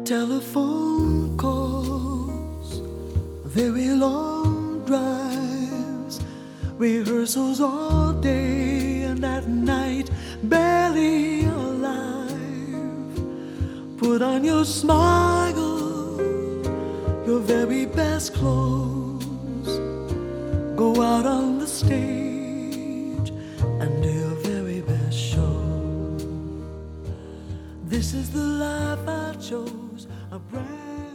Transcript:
Telephone calls, very long drives, rehearsals all day and at night, barely alive. Put on your smile, your very best clothes, go out on the stage and do your very best show. This is the life I chose, a brand